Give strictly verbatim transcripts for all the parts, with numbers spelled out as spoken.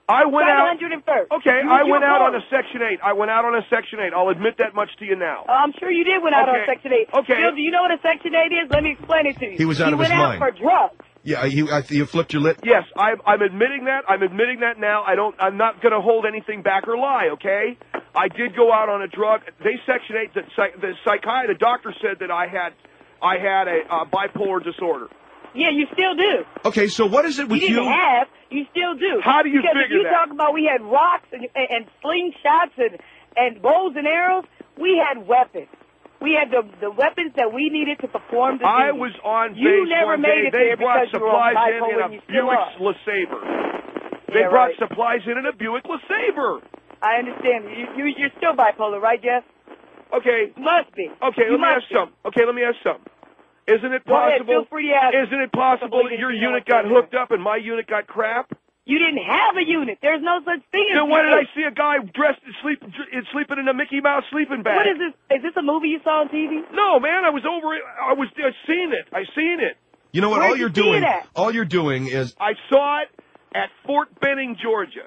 I went Try out. one hundred first. Okay, You I was went your out on phone. a Section eight. I went out on a Section eight. I'll admit that much to you now. Uh, I'm sure you did went out Okay. on Section eight. Okay. Bill, do you know what a Section eight is? Let me explain it to you. He was out you of went his out mind. for drugs. Yeah, you, I, you flipped your lip. Yes, I'm, I'm admitting that. I'm admitting that now. I don't. I'm not going to hold anything back or lie. Okay. I did go out on a drug. They Section eight. The, psych, the psychiatrist, the doctor said that I had, I had a uh, bipolar disorder. Yeah, you still do. Okay, so what is it with You you? didn't have. You still do. How do you because figure if you that? talk about we had rocks and, and, and slingshots and, and bows and arrows, we had weapons. We had the the weapons that we needed to perform the I duty. was on You base never one made day. it They there brought because you were on supplies in bipolar in and a you still Buick are. LeSabre. They Yeah, brought right. supplies in in a Buick LeSabre. I understand. You, you, you're still bipolar, right, Jeff? Okay. Must be. Okay, You let me ask must be. something. Okay, let me ask something. Isn't it Go ahead, possible? feel free to ask. Isn't it possible that Possibly your didn't know unit what they got were hooked up and my unit got crap? You didn't have a unit. There's no such thing as Then why did I unit. see a guy dressed in sleep in sleeping in a Mickey Mouse sleeping bag? What is this? Is this a movie you saw on T V? No, man, I was over it. I was I seen it. I seen it. You know what? Where'd all you you're see doing, it at? all you're doing is I saw it at Fort Benning, Georgia.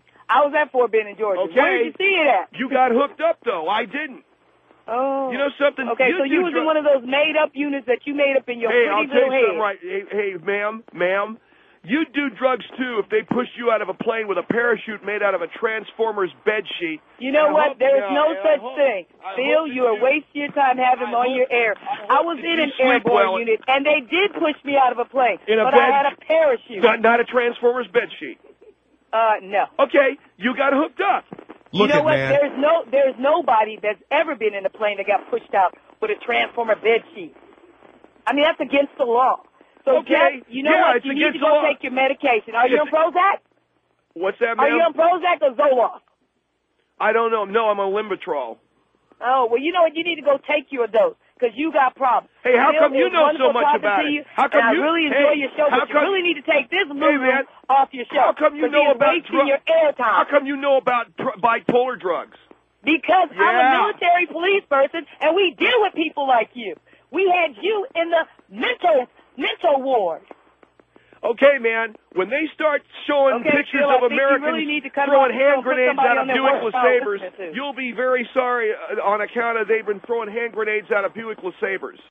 I was at Fort Benning, Georgia. Okay. Where did you see it at? You got hooked up though. I didn't. Oh. You know something? Okay, You so do you was dr- in one of those made-up units that you made up in your Hey, pretty I'll tell little you something head. right. Hey, hey, ma'am, ma'am. You do drugs too if they push you out of a plane with a parachute made out of a Transformer's bed sheet. You know I what? hope- There's yeah, no yeah, I such hope- thing. I Phil, hope you are that wasting your time having I them on hope- your air. I I hope was that in you an sleep airborne well. unit, and they did push me out of a plane, In a but bed- I had a parachute. Not, not a Transformer's bed sheet. Uh, no. Okay, you got hooked up. look you know at what? man. There's no, there's nobody that's ever been in a plane that got pushed out with a Transformer bed sheet. I mean, that's against the law. So, Okay, Jeff, you know yeah, what? it's You need against to the go law. take your medication. Are you It's- on Prozac? What's that, Are you ma'am? on Prozac or Zoloft? I don't know. No, I'm on Limbitrol. Oh, well, you know what? You need to go take your dose because you got problems. Hey, how Bill, come you it was know so wonderful much talking about to it? you, How come and you- I really enjoy hey, your show, how but you come- really need to take this Hey, movie man, off your show. How come you 'cause know it's about wasting drugs? your airtime? How come you know about pr- bipolar drugs? Because I'm Yeah. a military police person, and we deal with people like you. We had you in the mental mental ward. Okay, man, when they start showing Okay, pictures Phil, of I think you Americans really need to cut it throwing off. hand You're gonna put grenades somebody out of on their Buick work file LeSabres, listening to. you'll be very sorry uh, on account of they've been throwing hand grenades out of Buick LeSabres.